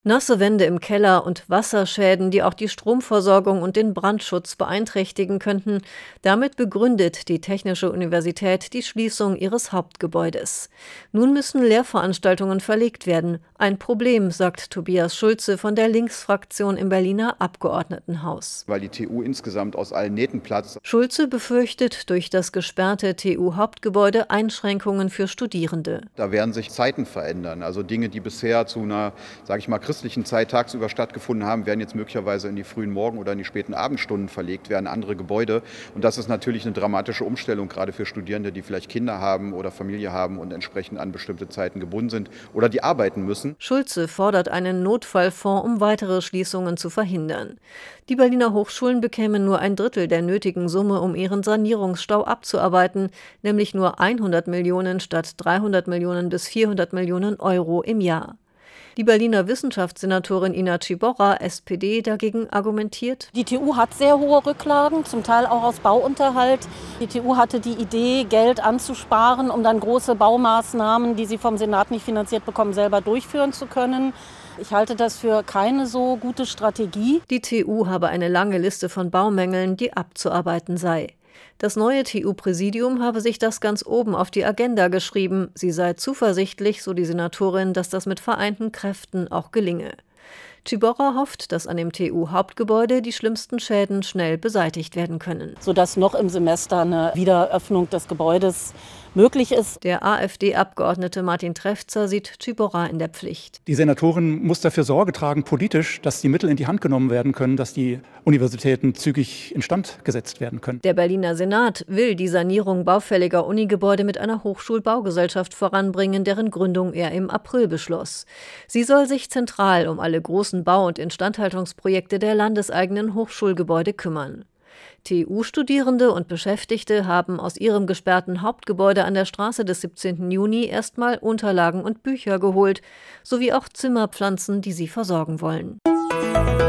Nasse Wände im Keller und Wasserschäden, die auch die Stromversorgung und den Brandschutz beeinträchtigen könnten. Damit begründet die Technische Universität die Schließung ihres Hauptgebäudes. Nun müssen Lehrveranstaltungen verlegt werden. Ein Problem, sagt Tobias Schulze von der Linksfraktion im Berliner Abgeordnetenhaus. Weil die TU insgesamt aus allen Nähten platzt. Schulze befürchtet durch das gesperrte TU-Hauptgebäude Einschränkungen für Studierende. Da werden sich Zeiten verändern. Also Dinge, die bisher zu einer, christlichen Zeit tagsüber stattgefunden haben, werden jetzt möglicherweise in die frühen Morgen- oder in die späten Abendstunden verlegt werden, andere Gebäude. Und das ist natürlich eine dramatische Umstellung, gerade für Studierende, die vielleicht Kinder haben oder Familie haben und entsprechend an bestimmte Zeiten gebunden sind oder die arbeiten müssen. Schulze fordert einen Notfallfonds, um weitere Schließungen zu verhindern. Die Berliner Hochschulen bekämen nur ein Drittel der nötigen Summe, um ihren Sanierungsstau abzuarbeiten, nämlich nur 100 Millionen statt 300 Millionen bis 400 Millionen Euro im Jahr. Die Berliner Wissenschaftssenatorin Ina Ciborra, SPD, dagegen argumentiert: Die TU hat sehr hohe Rücklagen, zum Teil auch aus Bauunterhalt. Die TU hatte die Idee, Geld anzusparen, um dann große Baumaßnahmen, die sie vom Senat nicht finanziert bekommen, selber durchführen zu können. Ich halte das für keine so gute Strategie. Die TU habe eine lange Liste von Baumängeln, die abzuarbeiten sei. Das neue TU-Präsidium habe sich das ganz oben auf die Agenda geschrieben. Sie sei zuversichtlich, so die Senatorin, dass das mit vereinten Kräften auch gelinge. Ciborra hofft, dass an dem TU-Hauptgebäude die schlimmsten Schäden schnell beseitigt werden können. Sodass noch im Semester eine Wiedereröffnung des Gebäudes möglich ist. Der AfD-Abgeordnete Martin Trefzer sieht Ciborra in der Pflicht. Die Senatorin muss dafür Sorge tragen, politisch, dass die Mittel in die Hand genommen werden können, dass die Universitäten zügig instand gesetzt werden können. Der Berliner Senat will die Sanierung baufälliger Unigebäude mit einer Hochschulbaugesellschaft voranbringen, deren Gründung er im April beschloss. Sie soll sich zentral um alle großen Bau- und Instandhaltungsprojekte der landeseigenen Hochschulgebäude kümmern. TU-Studierende und Beschäftigte haben aus ihrem gesperrten Hauptgebäude an der Straße des 17. Juni erstmal Unterlagen und Bücher geholt, sowie auch Zimmerpflanzen, die sie versorgen wollen.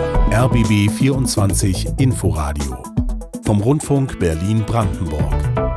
RBB 24 Inforadio vom Rundfunk Berlin-Brandenburg.